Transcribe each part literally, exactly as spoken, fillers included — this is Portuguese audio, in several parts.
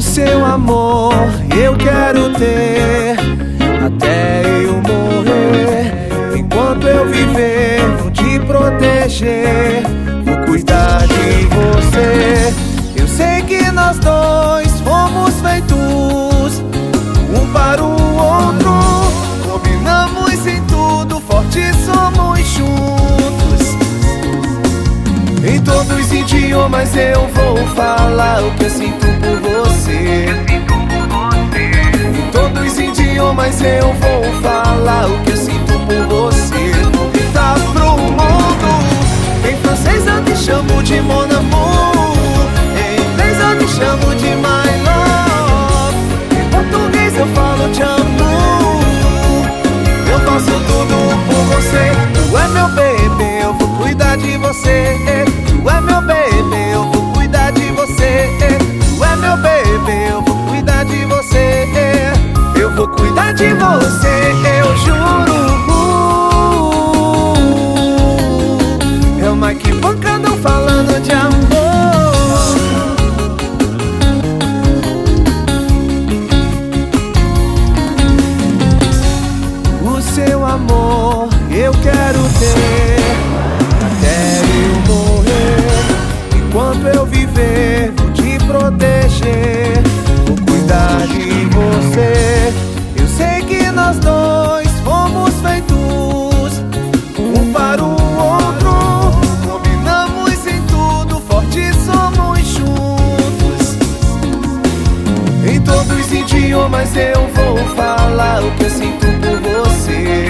seu amor eu quero ter até eu morrer. Enquanto eu viver, vou te proteger, vou cuidar de você. Eu sei que nós dois fomos feitos um para o outro, combinamos em tudo, fortes somos juntos. Em todos os idiomas eu vou falar o que eu sinto por você. Em todos os idiomas eu vou falar o que eu sinto por você. Vou gritar pro mundo. Em francês eu te chamo de mon amour, em inglês eu te chamo de my love, em português eu falo te amo. Eu faço tudo por você. Tu é meu bebê, eu vou cuidar de você. Tu é meu bebê, eu vou cuidar de você. Tu é meu bebê, eu vou cuidar de você. Eu vou cuidar de você, eu juro. É o Mike Pancadão falando de amor. O seu amor eu quero ter até eu morrer. Enquanto eu viver, vou te proteger, vou cuidar de você. Eu sei que nós dois fomos feitos um para o outro, combinamos em tudo, fortes somos juntos. Em todos os idiomas eu vou falar o que eu sinto por você.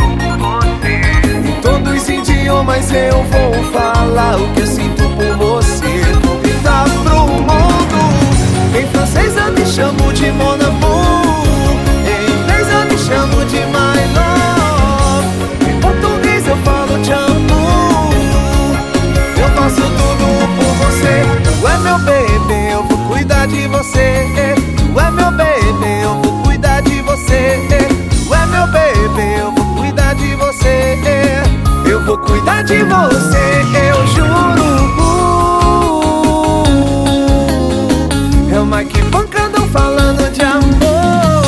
Em todos os idiomas eu vou falar o que eu sinto por você. Vou gritar pro mundo. Em francês eu te chamo de mon amour, em inglês eu te chamo de my love, em português eu falo te amo. Eu faço tudo por você. Tu é meu bebê, eu vou cuidar de você. Tu é meu bebê, eu vou cuidar de você. Tu é meu bebê, eu vou cuidar de você. Eu vou cuidar de você, eu juro. É o Mike Pancadão falando de amor.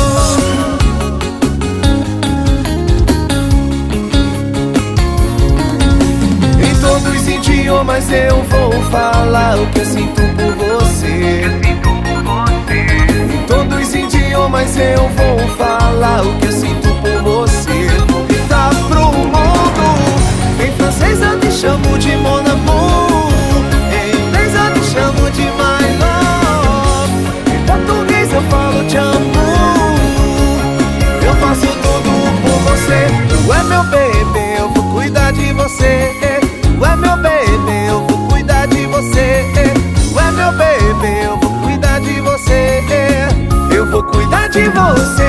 Em todos os idiomas eu vou falar o que eu sinto por você. Em todos os idiomas eu vou falar o que eu sinto por você. Vou gritar pro mundo. Em francês eu te chamo de mon amour, em inglês eu te chamo de my love, em português eu falo te amo. Eu faço tudo por você. Tu é meu bebê, eu vou cuidar de você. Tu é meu bebê, eu vou cuidar de você. Tu é meu bebê, eu vou cuidar de você. Eu vou cuidar de você.